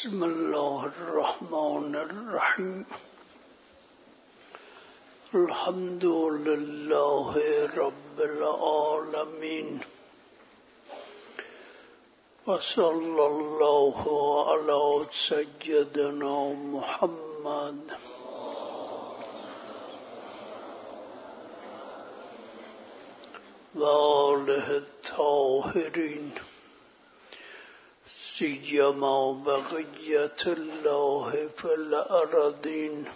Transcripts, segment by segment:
بسم الله الرحمن الرحیم. الحمد لله رب العالمین و صلی الله علی سیدنا محمد و آله الطاهرین سیما بقیت الله فی الارضین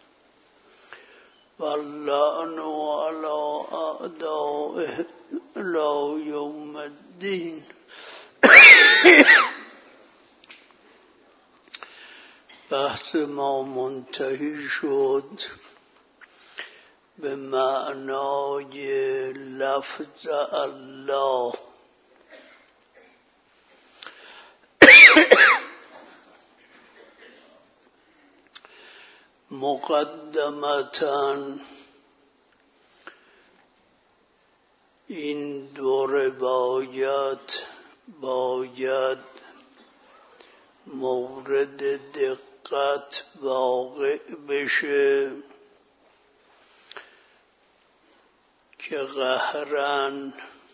واللعن علی اعدائه الی یوم الدین. بحث ما منتهی شد به معنای لفظ الله. مقدمتاً این دو روایت باید مورد دقت واقع بشه که قهراً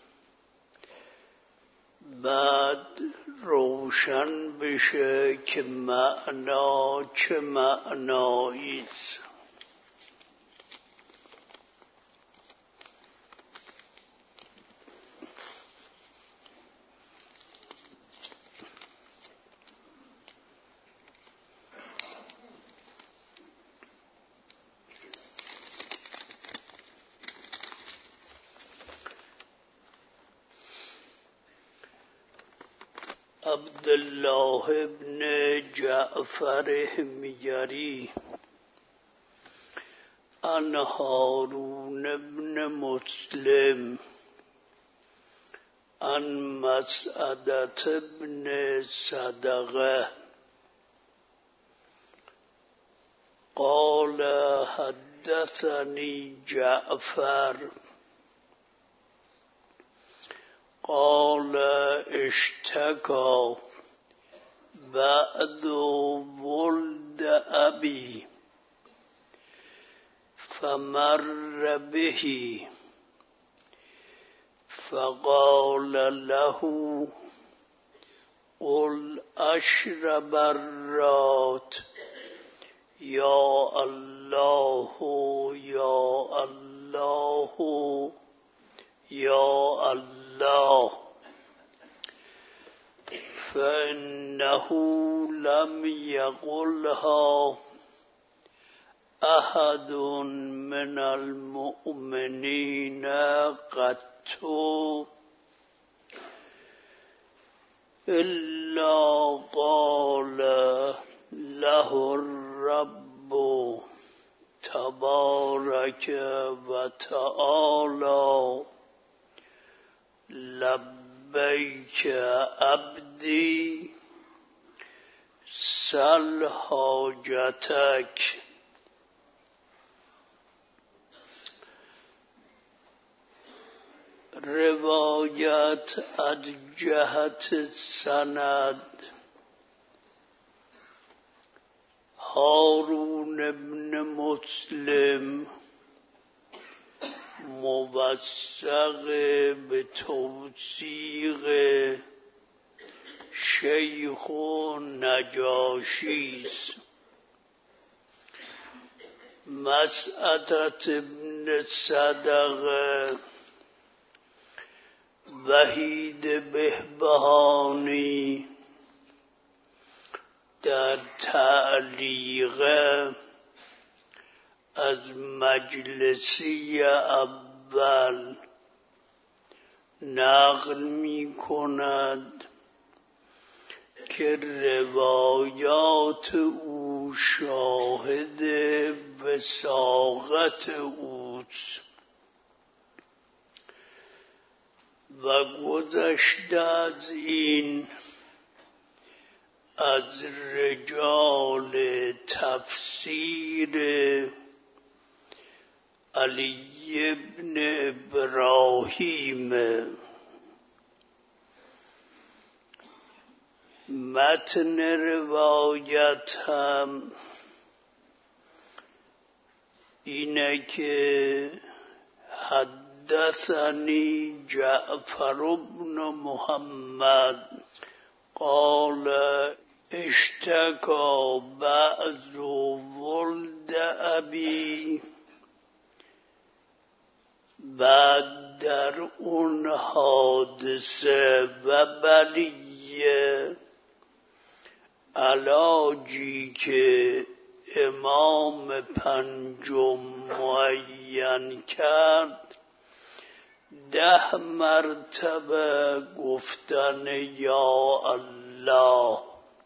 بعد روشن بشه که معنا چه معناییست. عبدالله ابن جعفر حمیری عن هارون ابن مسلم عن مسعدة ابن صدقه قال حدثني جعفر قال اشتكى بعد ولد أبي فمر به فقال له قل أشرب الرات يا الله يا الله يا الله فإنه لم يقلها أحد من المؤمنين قط إلا قال له الرب تبارك وتعالى لبیک عبدی سل حاجتک. روایت از جهت سند هارون ابن مسلم موثق به توثیق شیخ و نجاشی است. مسعدة ابن صدقه وحید بهبهانی در تعلیق از مجلسی اول نقل می کند که روایات او شاهد وثاقت اوست و گذشته از این از رجال تفسیر علی ابن ابراهیم متن روایت هم اینه که حدثنی جعفر بن محمد قال اشتكى بعض ولد ابی. بعد در اون حادثه و بلیه علاجی که امام پنجم معین کرد 10 مرتبه گفتن یا الله.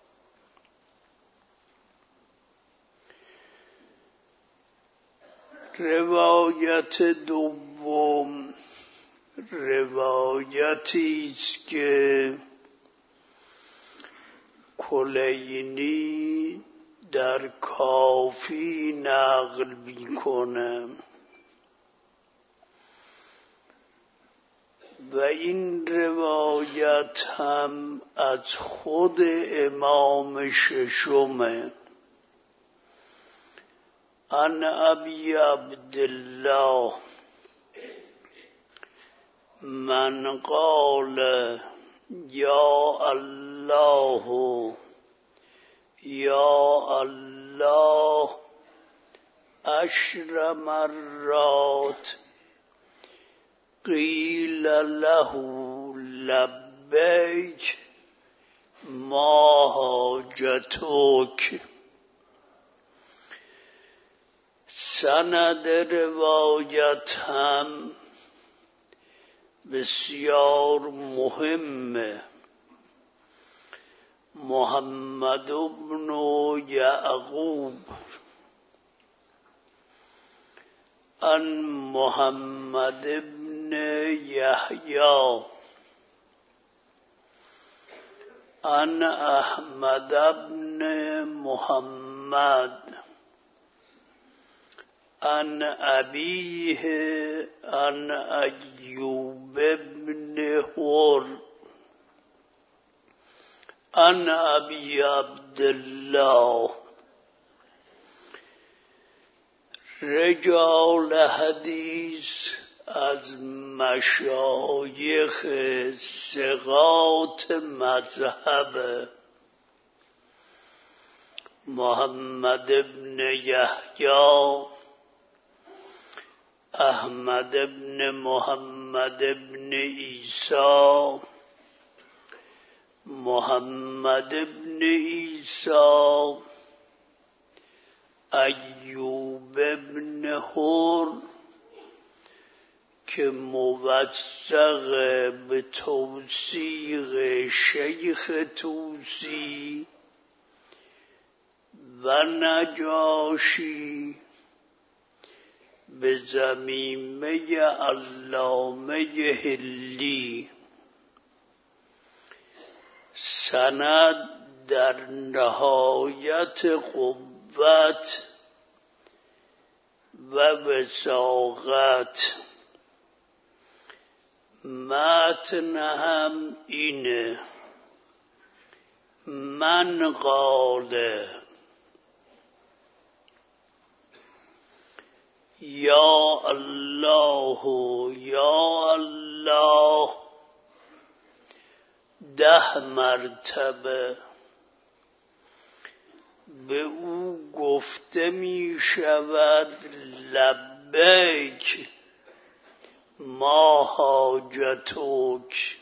روایت دوم روایتی است که کلینی در کافی نقل میکنه و این روایت هم از خود امام ششمه. عن ابی عبدالله من قال یا الله یا الله 10 مرات قیل له لبیک ما حاجتک. سند روایت هم بسیار مهمه. محمد بن یعقوب عن محمد بن یحیی عن احمد بن محمد عن ابیه عن ایوب بن هر عن ابی عبدالله. رجال حدیث از مشایخ ثقات مذهب محمد بن یحیی، احمد بن محمد بن عیسی، محمد بن عیسی، ایوب بن هر که موثق به توثیق شیخ طوسی و نجاشی به ضمیمه علامه هلی. سند در نهایت قوت و وثاقت. متن هم اینه من قال یا الله یا الله 10 مرتبه به او گفته می شود لبیک ما حاجتک.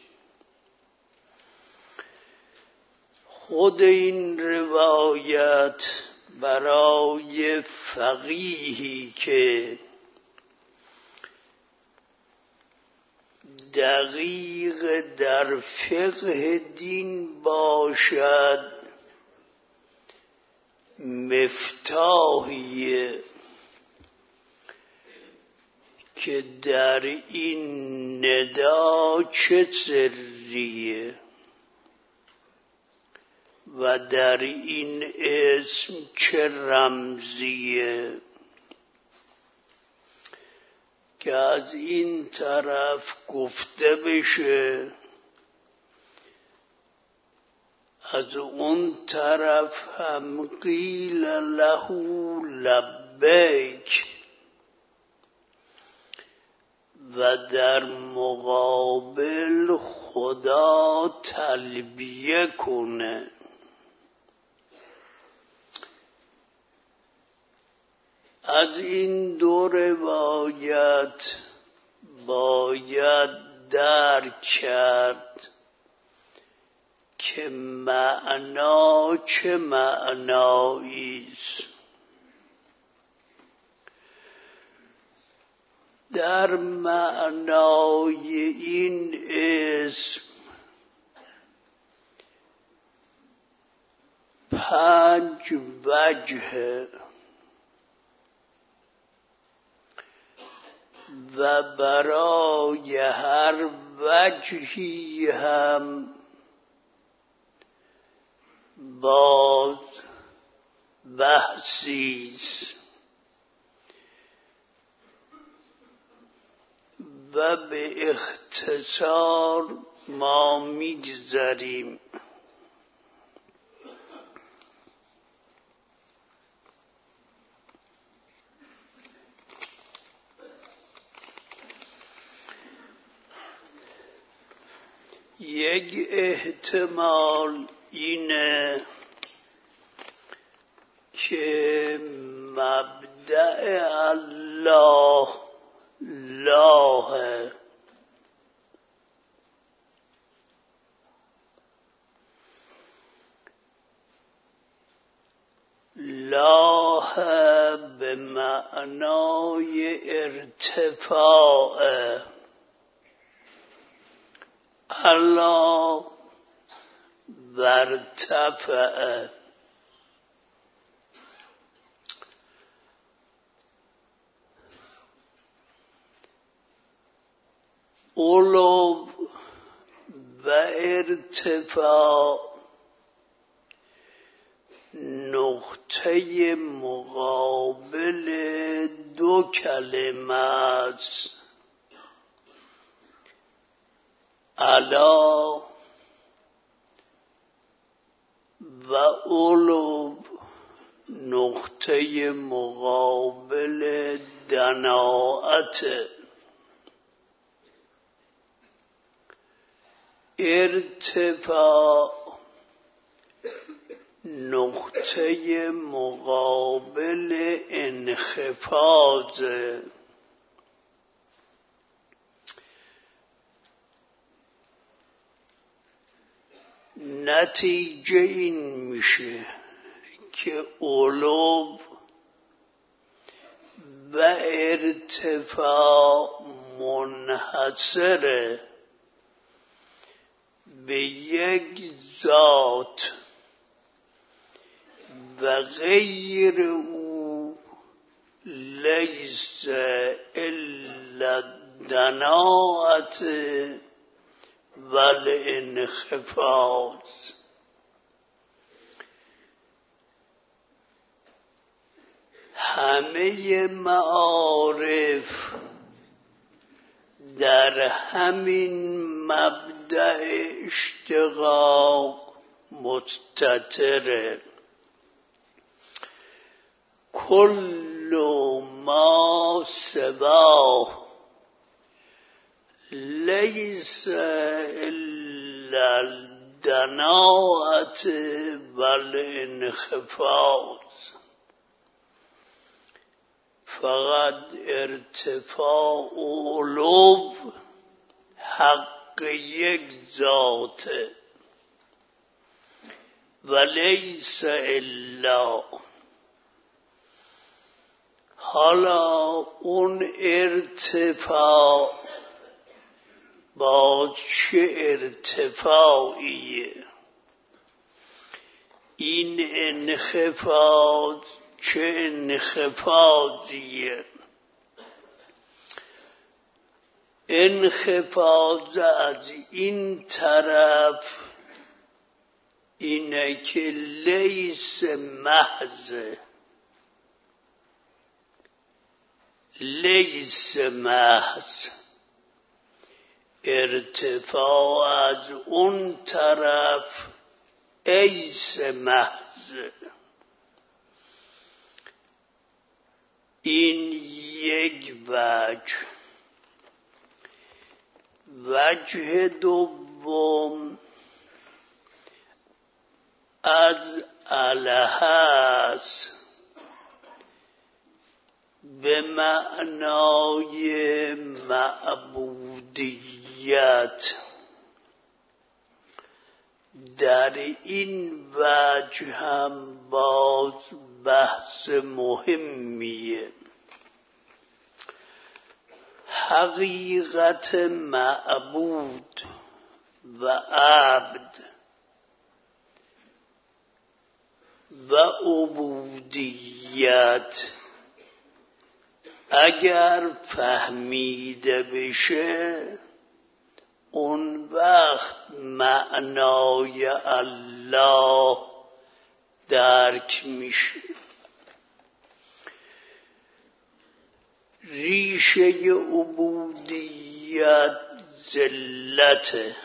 خود این روایت برای فقیهی که دقیق در فقه دین باشد مفتاحیه که در این ندا چه سریه و در این اسم چه رمزیه، که از این طرف گفته بشه از اون طرف هم قیل له لبیک و در مقابل خدا تلبیه کنه. از این دو روایت باید درک کرد که معنا چه معنایی است. در معنای این اسم 5 وجه و برای هر وجهی هم باز بحثی است و به اختصار ما میگذریم. یک احتمال اینه که مبدأ الله لاه لاه به معنای ارتفاع، علا برتفع. علو و ارتفاع نقطه مقابل دو کلمه است. علا و علو نقطه مقابل دناعت. ارتفاع نقطه مقابل انخفاض. نتیجه این میشه که علو و ارتفاع منحصره به یک ذات و غیر او لیس الا دناعت و الانخفاض. همه معارف در همین مبدأ اشتقاق مستتره. کل ما سواه لیس الا الدناعت و الانخفاض. فقط ارتفاع و علو حق یک ذاته و لیس الا. حالا اون ارتفاع باز چه ارتفاعیه؟ این انخفاض چه انخفاضیه؟ انخفاض از این طرف اینه که لیس محض، لیس محض. ارتفاع از اون طرف ایس محض. این یک وجه. وجه دوم از الهست به معنای معبودیت. در این وجه هم باز بحث مهمیه. حقیقت معبود و عبد و عبودیت اگر فهمیده بشه، اون وقت معنای الله درک میشه. ریشه عبودیت ذلته.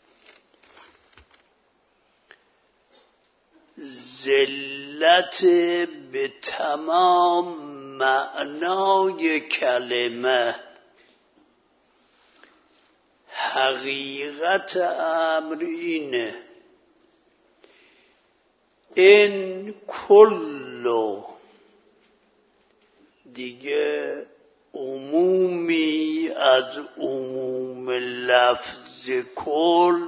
ذلت به تمام معنای کلمه. حقیقت امر اینه، این کلو دیگه عمومی از عموم لفظ کل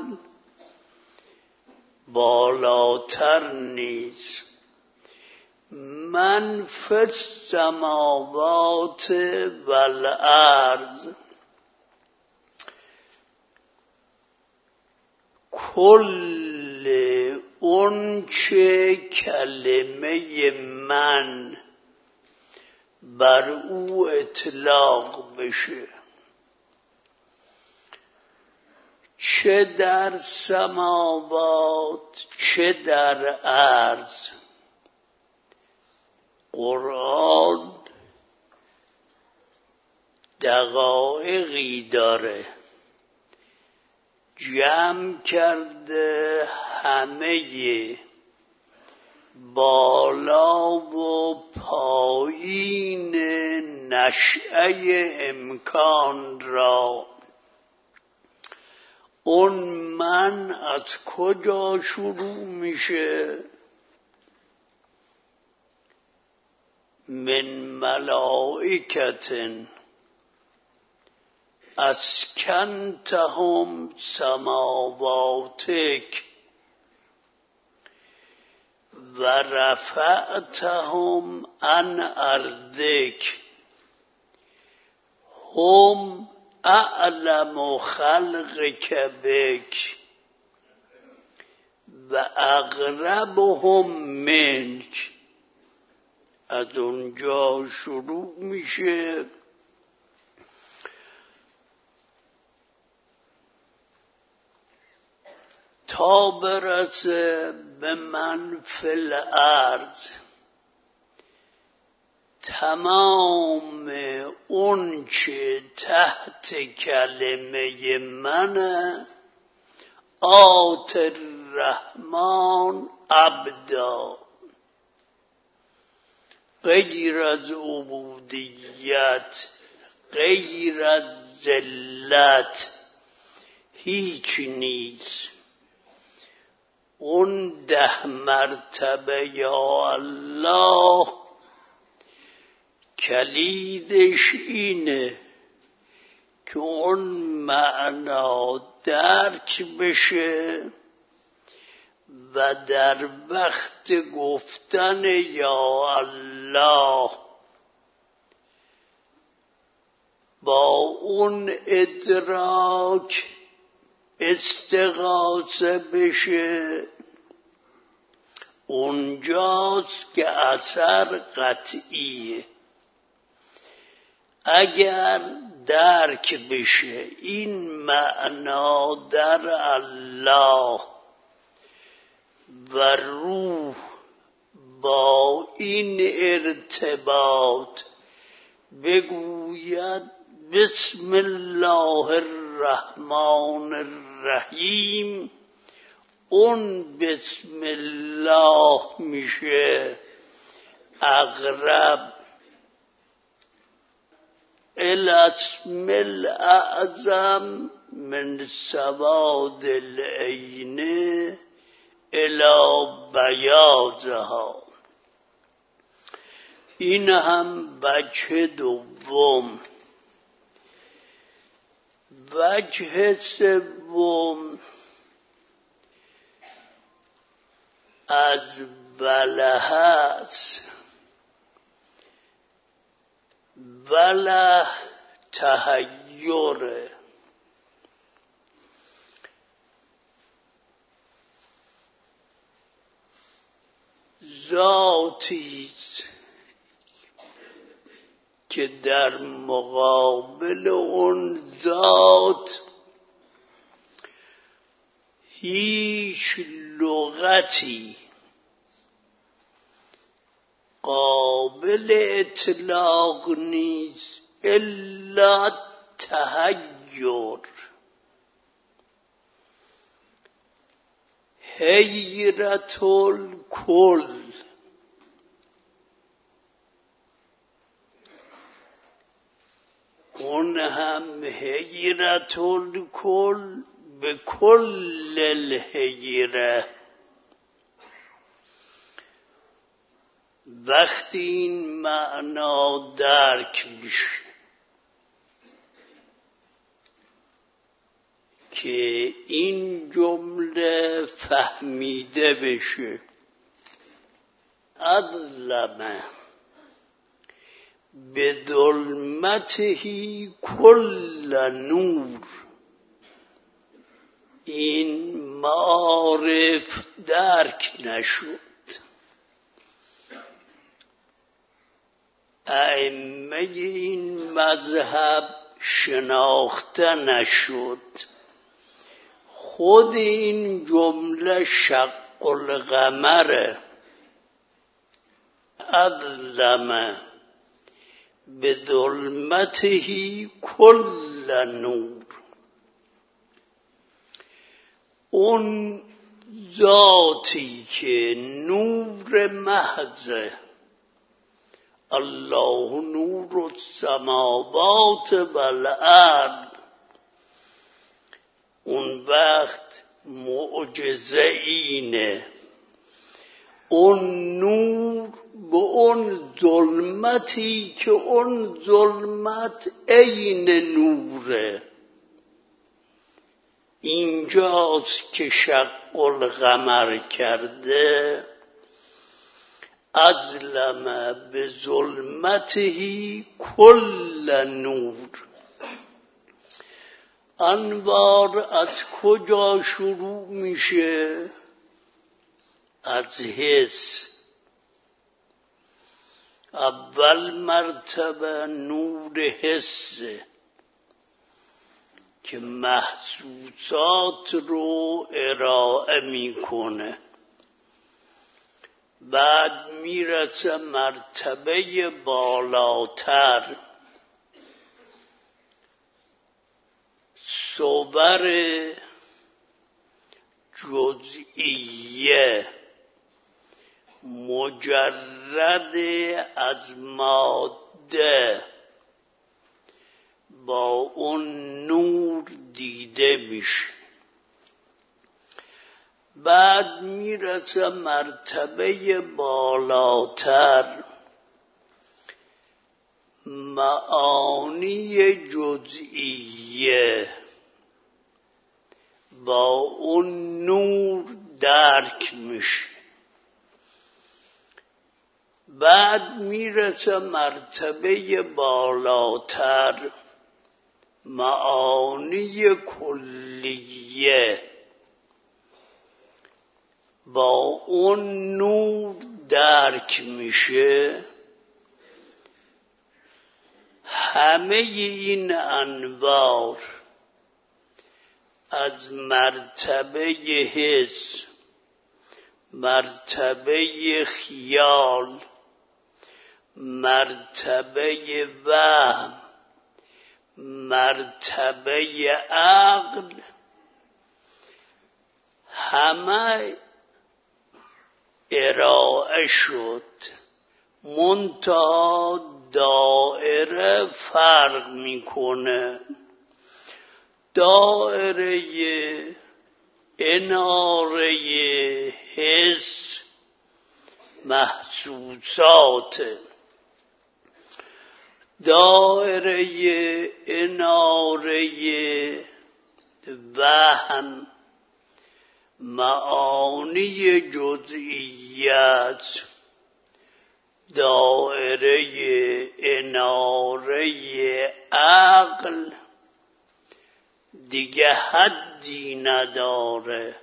بالاتر نیست. من فی السماوات والارض، کل اون چه کلمه من بر او اطلاق بشه، چه در سماوات چه در ارض. قرآن دقایقی داره، جمع کرده همه بالا و پایین نشأه امکان را. اون من از کجا شروع میشه؟ من ملائکتن اسکنتهم سماواتک و رفعتهم عن ارضک هم اعلم خلقک بک و اقربهم منک. از اونجا شروع میشه تا برسه به من فی الارض. تمام اون چه تحت کلمه منه، آت الرحمن عبدا. غیر از عبودیت، غیر از ذلت هیچ نیست. اون 10 مرتبه یا الله کلیدش اینه که اون معنا درک بشه و در وقت گفتن یا الله با اون ادراک استغاثه بشه. اونجاست که اثر قطعیه. اگر درک بشه این معنا در الله و روح با این ارتباط بگوید بسم الله الرحمن الرحیم، اون بسم الله میشه اقرب الاسم الاعظم من سواد العین الی بیاضها. این هم وجه دوم. وجه سوم از وله است. وله تحیر، ذاتی که در مقابل اون ذات هیچ لغتی قابل اطلاق نیست الا تحیر. حیرت الکل، اون هم حیرت الکل به کل الحیره. وقتی این معنا درک میشه که این جمله فهمیده بشه، اظلمه به ظلمتهی کل نور، این معارف درک نشد. ائمه این مذهب شناخته نشد. خود این جمله شق القمره، اظلمه به ظلمتهی کل نور. اون ذاتی که نور محضه، الله نور السماوات والارض، اون وقت معجزه اینه اون نور به اون ظلمتی که اون ظلمت عین نوره. اینجاست که شق القمر کرده، اظلم به ظلمتهی کل نور. انوار از کجا شروع میشه؟ از حس. اول مرتبه نور حسه که محسوسات رو ارائه میکنه. بعد میرسه مرتبه بالاتر، صور جزئیه مجرد از ماده با اون نور دیده میشه. بعد میرسه مرتبه بالاتر، معانی جزئیه با اون نور درک میشه. بعد میرسه مرتبه بالاتر، معانی کلیه با اون نور درک میشه. همه این انوار از مرتبه حس، مرتبه خیال، مرتبه وهم، مرتبه عقل، همه ارائه شد، منتها دائره فرق میکنه. دائره اناره حس محسوسات، دائره اناره وهم معانی جزئیات، دائره اناره عقل دیگه حدی نداره.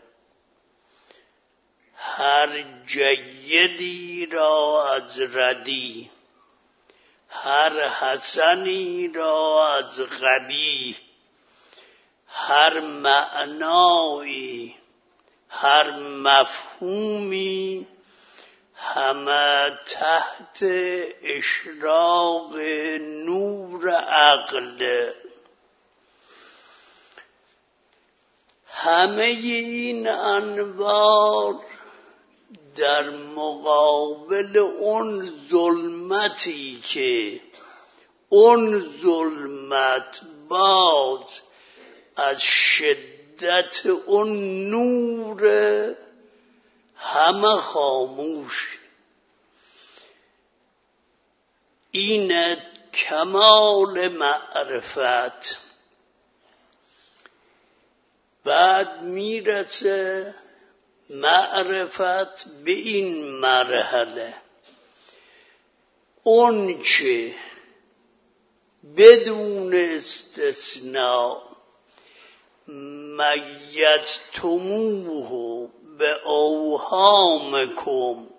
هر جیدی را از ردی، هر حسنی را از قبیح، هر معنایی، هر مفهومی، همه تحت اشراق نور عقل. همه این انوار در مقابل اون ظلمتی که اون ظلمت باز از شدت اون نور همه خاموش. این کمال معرفت. بعد میرسه معرفت به این مرحله: اون چه بدون استثناء میزتموه به اوهامکم،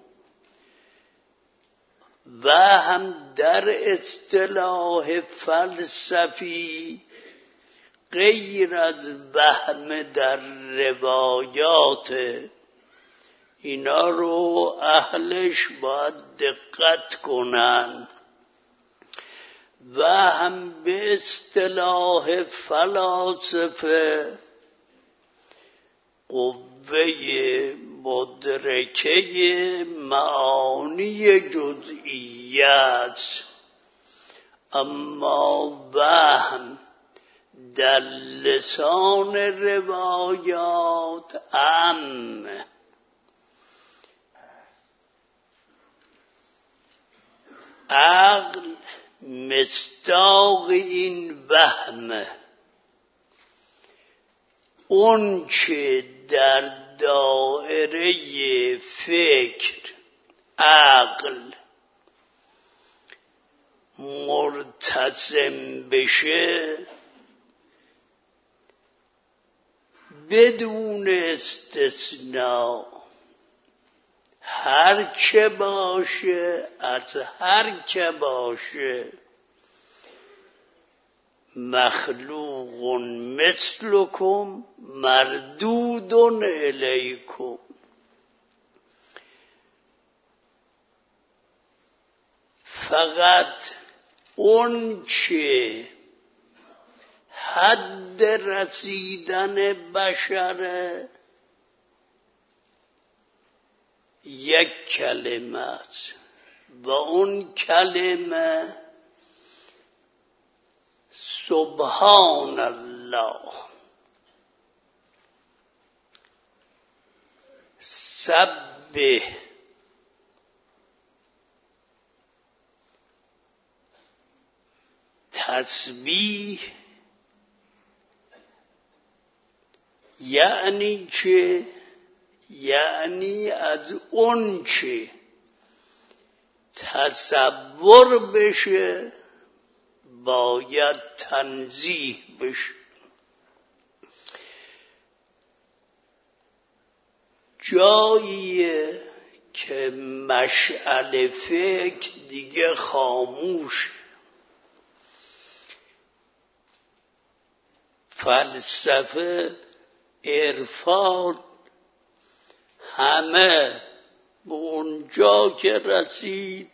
و هم در اصطلاح فلسفی غیر از وهم در روایات، اینا رو اهلش باید دقت کنن. و هم به اصطلاح فلاسفه قوه مدرکه معانی جزئیات، اما وهم در لسان روایات عام. عقل مصداق این وهمه. اون چه در دائره فکر عقل مرتسم بشه بدون استثناء، هر چه باشه از هر که باشه، مخلوق مثلکم مردود الیکم. فقط اون چه حد رسیدن بشره یک کلمه است، و اون کلمه سبحان الله. سبح تسبیح یعنی چه؟ یعنی از اون چه تصور بشه باید تنزیه بشه. جاییه که مشعل فکر دیگه خاموش، فلسفه، عرفان، همه به اونجا که رسید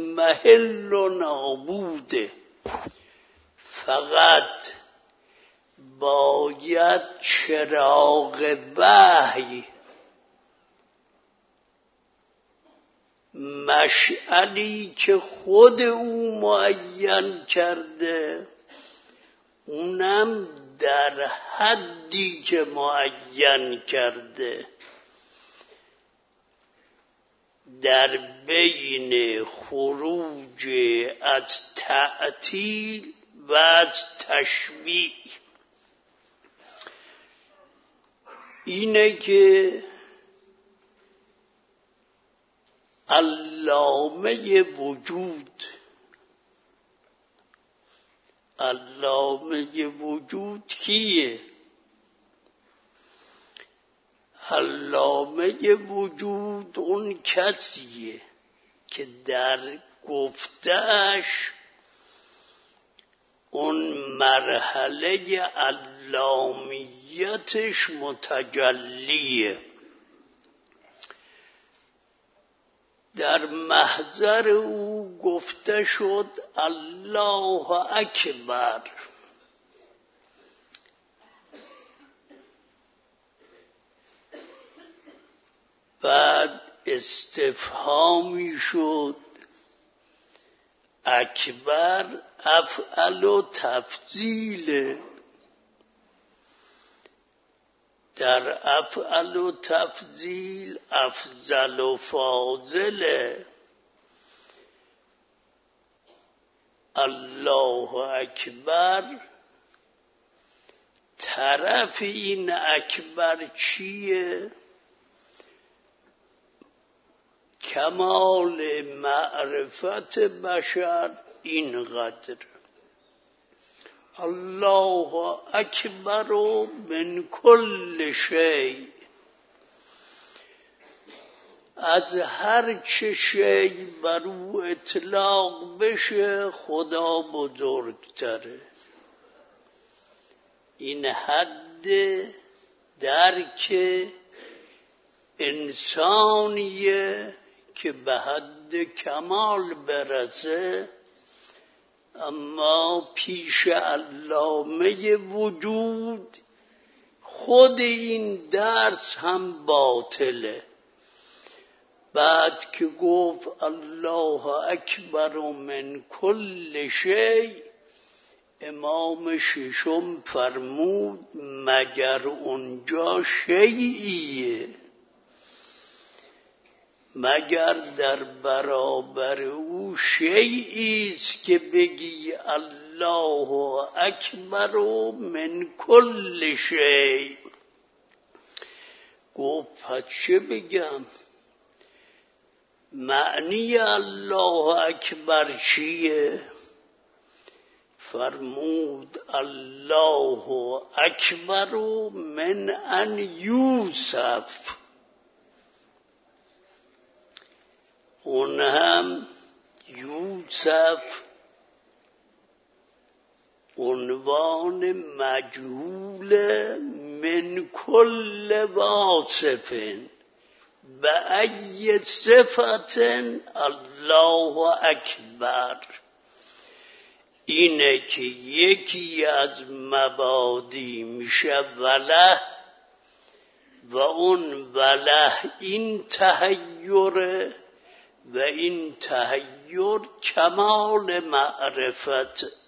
مضمحل و نابوده. فقط باید چراغ وحی، مشعلی که خود او معین کرده، اونم در حدی که معین کرده، در بین خروج از تعطیل و از تشبیه. اینه که علامه وجود کیه؟ علامه وجود اون کسیه که در گفته‌اش اون مرحله علامیتش متجلیه. در محضر او گفته شد الله اکبر. بعد استفهامی شد، اکبر افعل و تفضیله. در افعل و تفضیل افضل و فاضله. الله اکبر، طرف این اکبر چیه؟ کمال معرفت بشر اینقدر. الله اکبر من کل شیء، از هر چه شیء بر او اطلاق بشه خدا بزرگتره. این حد درک انسانیه که به حد کمال برسه، اما پیش علامه وجود خود این درس هم باطله. بعد که گفت الله اکبر من کل شیء، امام ششم فرمود مگر اونجا شیئیه؟ مگر در برابر او شیئیست که بگی الله اکبر من کل شیء؟ گفت پس چه بگم؟ معنی الله اکبر چیه؟ فرمود الله اکبر من ان یوصف. اون هم یوصف عنوان مجهول من کل واصف به ای صفت الله اکبر. اینه که یکی از مبادی میشه وله، و اون وله این تحیره، و این تحیر کمال معرفت.